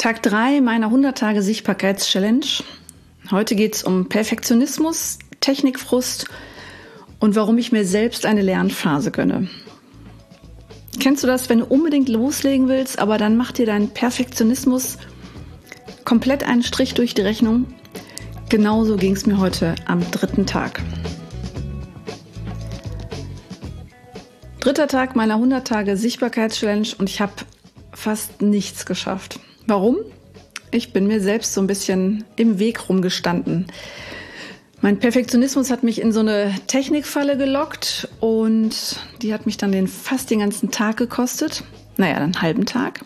Tag 3 meiner 100 Tage Sichtbarkeits-Challenge. Heute geht es um Perfektionismus, Technikfrust und warum ich mir selbst eine Lernphase gönne. Kennst du das, wenn du unbedingt loslegen willst, aber dann macht dir dein Perfektionismus komplett einen Strich durch die Rechnung? Genauso ging es mir heute am 3. Tag. 3. Tag meiner 100 Tage Sichtbarkeits-Challenge und ich habe fast nichts geschafft. Warum? Ich bin mir selbst so ein bisschen im Weg rumgestanden. Mein Perfektionismus hat mich in so eine Technikfalle gelockt und die hat mich dann fast den ganzen Tag gekostet. Naja, einen halben Tag.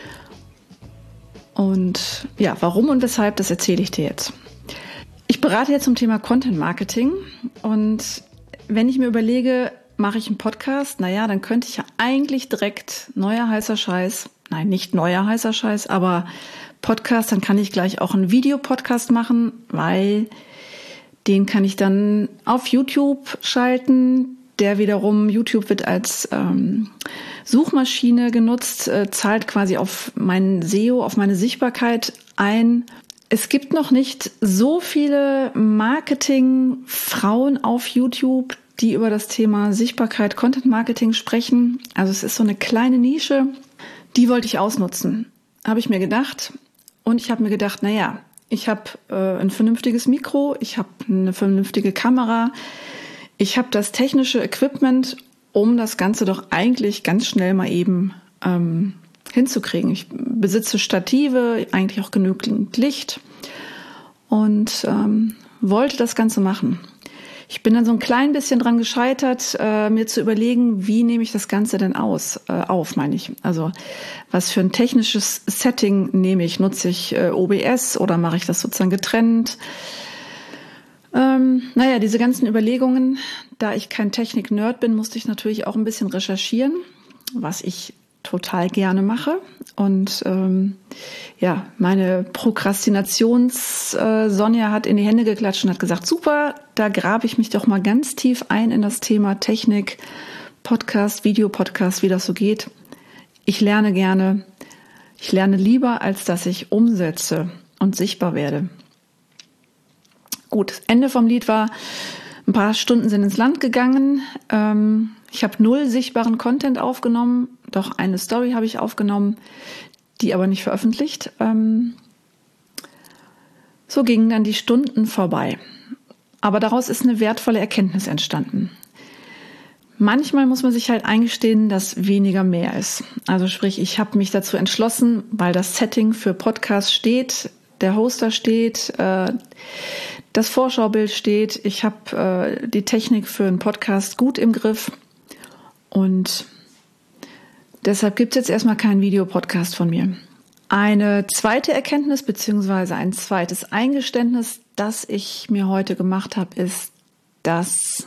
Und ja, warum und weshalb, das erzähle ich dir jetzt. Ich berate jetzt zum Thema Content Marketing und wenn ich mir überlege, mache ich einen Podcast, naja, dann könnte ich ja eigentlich direkt neuer heißer Scheiß, nein, nicht neuer heißer Scheiß, aber Podcast, dann kann ich gleich auch einen Videopodcast machen, weil den kann ich dann auf YouTube schalten. Der wiederum, YouTube wird als Suchmaschine genutzt, zahlt quasi auf mein SEO, auf meine Sichtbarkeit ein. Es gibt noch nicht so viele Marketing-Frauen auf YouTube, die über das Thema Sichtbarkeit, Content Marketing sprechen. Also es ist so eine kleine Nische, die wollte ich ausnutzen, habe ich mir gedacht. Und ich habe mir gedacht, naja, ich habe ein vernünftiges Mikro, ich habe eine vernünftige Kamera, ich habe das technische Equipment, um das Ganze doch eigentlich ganz schnell mal eben hinzukriegen. Ich besitze Stative, eigentlich auch genügend Licht und wollte das Ganze machen. Ich bin dann so ein klein bisschen dran gescheitert, mir zu überlegen, wie nehme ich das Ganze denn auf, meine ich. Also was für ein technisches Setting nehme ich? Nutze ich OBS oder mache ich das sozusagen getrennt? Naja, diese ganzen Überlegungen, da ich kein Technik-Nerd bin, musste ich natürlich auch ein bisschen recherchieren, was ich total gerne mache. Und ja, meine Prokrastinations-Sonja hat in die Hände geklatscht und hat gesagt, super, da grabe ich mich doch mal ganz tief ein in das Thema Technik, Podcast, Videopodcast, wie das so geht. Ich lerne gerne, ich lerne lieber, als dass ich umsetze und sichtbar werde. Gut, das Ende vom Lied war, ein paar Stunden sind ins Land gegangen. Ich habe 0 sichtbaren Content aufgenommen, doch eine Story habe ich aufgenommen, die aber nicht veröffentlicht. So gingen dann die Stunden vorbei. Aber daraus ist eine wertvolle Erkenntnis entstanden. Manchmal muss man sich halt eingestehen, dass weniger mehr ist. Also sprich, ich habe mich dazu entschlossen, weil das Setting für Podcast steht, der Hoster steht, das Vorschaubild steht, ich habe die Technik für einen Podcast gut im Griff und deshalb gibt es jetzt erstmal keinen Videopodcast von mir. Eine zweite Erkenntnis beziehungsweise ein zweites Eingeständnis, das ich mir heute gemacht habe, ist, dass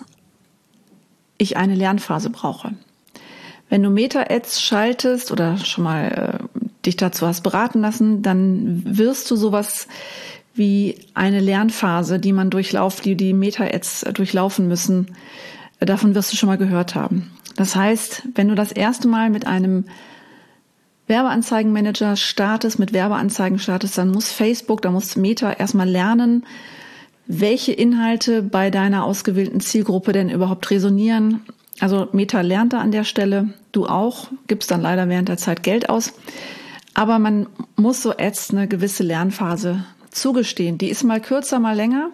ich eine Lernphase brauche. Wenn du Meta-Ads schaltest oder schon mal dich dazu hast beraten lassen, dann wirst du sowas wie eine Lernphase, die die Meta-Ads durchlaufen müssen, davon wirst du schon mal gehört haben. Das heißt, wenn du das erste Mal mit einem Werbeanzeigenmanager startest, dann muss Facebook, da muss Meta erstmal lernen, welche Inhalte bei deiner ausgewählten Zielgruppe denn überhaupt resonieren. Also Meta lernt da an der Stelle, du auch, gibst dann leider während der Zeit Geld aus. Aber man muss so Ads eine gewisse Lernphase zugestehen. Die ist mal kürzer, mal länger.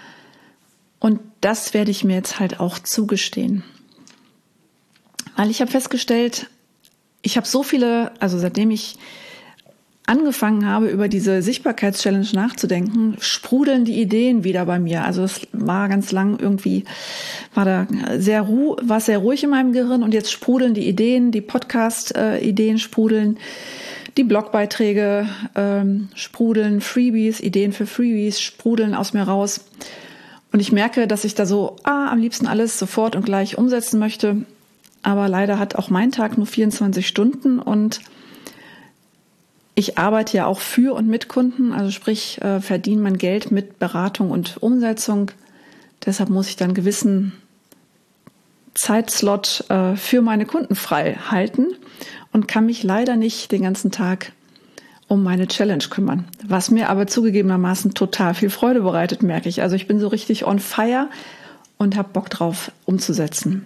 Und das werde ich mir jetzt halt auch zugestehen. Weil ich habe festgestellt, ich habe so viele, also seitdem ich angefangen habe, über diese Sichtbarkeits-Challenge nachzudenken, sprudeln die Ideen wieder bei mir. Also es war ganz lang irgendwie, war sehr ruhig in meinem Gehirn und jetzt sprudeln die Ideen, die Podcast-Ideen sprudeln, die Blogbeiträge sprudeln, Ideen für Freebies sprudeln aus mir raus. Und ich merke, dass ich da so am liebsten alles sofort und gleich umsetzen möchte. Aber leider hat auch mein Tag nur 24 Stunden und ich arbeite ja auch für und mit Kunden, also sprich verdiene mein Geld mit Beratung und Umsetzung. Deshalb muss ich dann einen gewissen Zeitslot für meine Kunden frei halten und kann mich leider nicht den ganzen Tag um meine Challenge kümmern. Was mir aber zugegebenermaßen total viel Freude bereitet, merke ich. Also ich bin so richtig on fire und habe Bock drauf umzusetzen.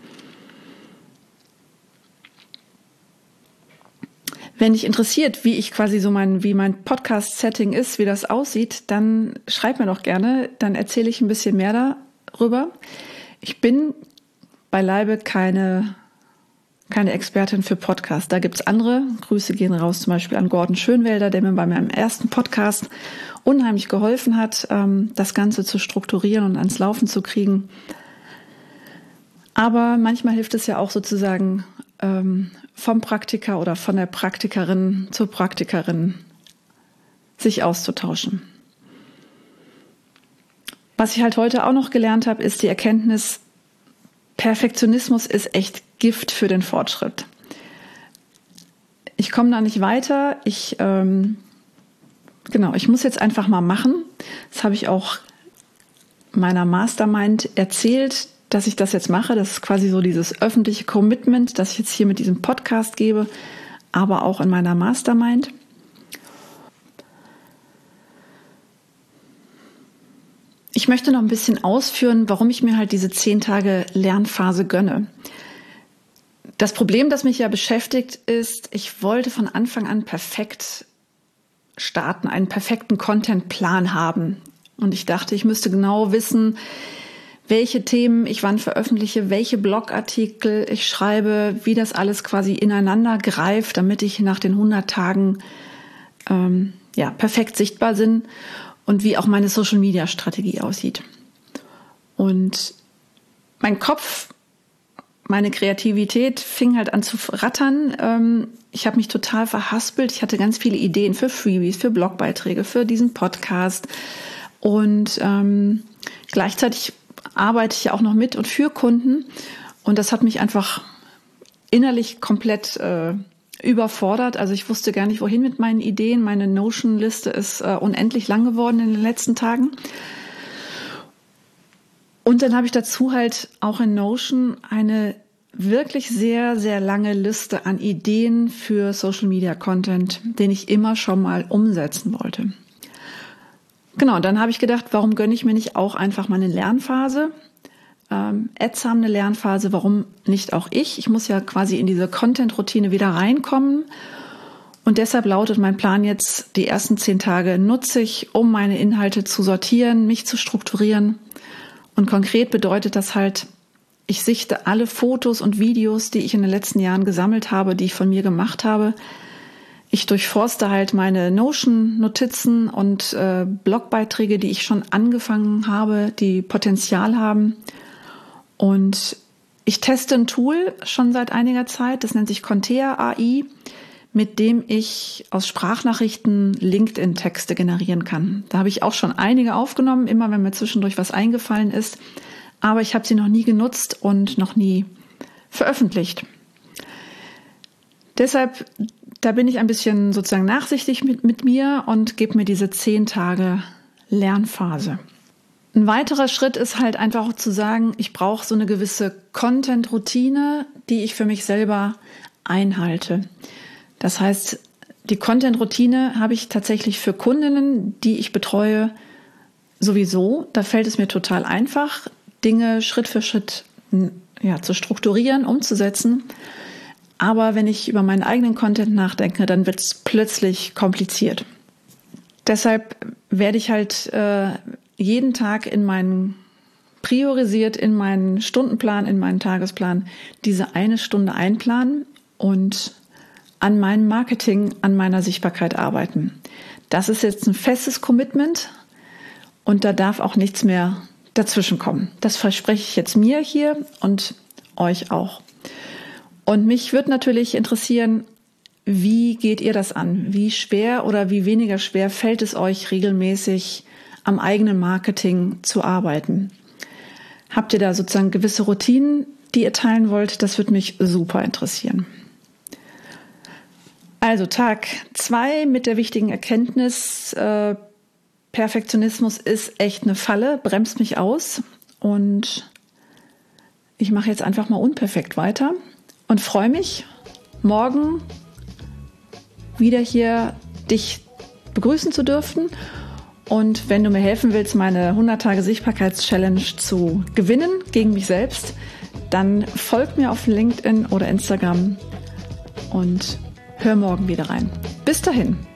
Wenn dich interessiert, wie ich quasi so wie mein Podcast-Setting ist, wie das aussieht, dann schreib mir doch gerne, dann erzähle ich ein bisschen mehr darüber. Ich bin beileibe keine Expertin für Podcasts. Da gibt's andere. Grüße gehen raus zum Beispiel an Gordon Schönwelder, der mir bei meinem ersten Podcast unheimlich geholfen hat, das Ganze zu strukturieren und ans Laufen zu kriegen. Aber manchmal hilft es ja auch sozusagen vom Praktiker oder von der Praktikerin zur Praktikerin sich auszutauschen. Was ich halt heute auch noch gelernt habe, ist die Erkenntnis, Perfektionismus ist echt Gift für den Fortschritt. Ich komme da nicht weiter. Ich muss jetzt einfach mal machen. Das habe ich auch meiner Mastermind erzählt, dass ich das jetzt mache. Das ist quasi so dieses öffentliche Commitment, das ich jetzt hier mit diesem Podcast gebe, aber auch in meiner Mastermind. Ich möchte noch ein bisschen ausführen, warum ich mir halt diese 10 Tage Lernphase gönne. Das Problem, das mich ja beschäftigt, ist, ich wollte von Anfang an perfekt starten, einen perfekten Contentplan haben. Und ich dachte, ich müsste genau wissen, welche Themen ich wann veröffentliche, welche Blogartikel ich schreibe, wie das alles quasi ineinander greift, damit ich nach den 100 Tagen perfekt sichtbar bin und wie auch meine Social-Media-Strategie aussieht. Und mein Kopf, meine Kreativität fing halt an zu rattern. Ich habe mich total verhaspelt. Ich hatte ganz viele Ideen für Freebies, für Blogbeiträge, für diesen Podcast. Und gleichzeitig arbeite ich ja auch noch mit und für Kunden. Und das hat mich einfach innerlich komplett überfordert. Also ich wusste gar nicht, wohin mit meinen Ideen. Meine Notion-Liste ist unendlich lang geworden in den letzten Tagen. Und dann habe ich dazu halt auch in Notion eine wirklich sehr, sehr lange Liste an Ideen für Social-Media-Content, den ich immer schon mal umsetzen wollte. Genau, und dann habe ich gedacht, warum gönne ich mir nicht auch einfach mal eine Lernphase? Ads haben eine Lernphase, warum nicht auch ich? Ich muss ja quasi in diese Content-Routine wieder reinkommen. Und deshalb lautet mein Plan jetzt, die ersten 10 Tage nutze ich, um meine Inhalte zu sortieren, mich zu strukturieren. Und konkret bedeutet das halt, ich sichte alle Fotos und Videos, die ich in den letzten Jahren gesammelt habe, die ich von mir gemacht habe. Ich durchforste halt meine Notion-Notizen und Blogbeiträge, die ich schon angefangen habe, die Potenzial haben. Und ich teste ein Tool schon seit einiger Zeit, das nennt sich Contea AI, mit dem ich aus Sprachnachrichten LinkedIn-Texte generieren kann. Da habe ich auch schon einige aufgenommen, immer wenn mir zwischendurch was eingefallen ist. Aber ich habe sie noch nie genutzt und noch nie veröffentlicht. Deshalb, da bin ich ein bisschen sozusagen nachsichtig mit mir und gebe mir diese 10 Tage Lernphase. Ein weiterer Schritt ist halt einfach auch zu sagen, ich brauche so eine gewisse Content-Routine, die ich für mich selber einhalte. Das heißt, die Content-Routine habe ich tatsächlich für Kundinnen, die ich betreue, sowieso. Da fällt es mir total einfach, Dinge Schritt für Schritt zu strukturieren, umzusetzen. Aber wenn ich über meinen eigenen Content nachdenke, dann wird es plötzlich kompliziert. Deshalb werde ich halt jeden Tag priorisiert in meinen Stundenplan, in meinen Tagesplan diese 1 Stunde einplanen und an meinem Marketing, an meiner Sichtbarkeit arbeiten. Das ist jetzt ein festes Commitment und da darf auch nichts mehr dazwischen kommen. Das verspreche ich jetzt mir hier und euch auch. Und mich würde natürlich interessieren, wie geht ihr das an? Wie schwer oder wie weniger schwer fällt es euch regelmäßig am eigenen Marketing zu arbeiten? Habt ihr da sozusagen gewisse Routinen, die ihr teilen wollt? Das würde mich super interessieren. Also Tag 2 mit der wichtigen Erkenntnis, Perfektionismus ist echt eine Falle, bremst mich aus und ich mache jetzt einfach mal unperfekt weiter und freue mich, morgen wieder hier dich begrüßen zu dürfen. Und wenn du mir helfen willst, meine 100 Tage Sichtbarkeits-Challenge zu gewinnen gegen mich selbst, dann folg mir auf LinkedIn oder Instagram und hör morgen wieder rein. Bis dahin.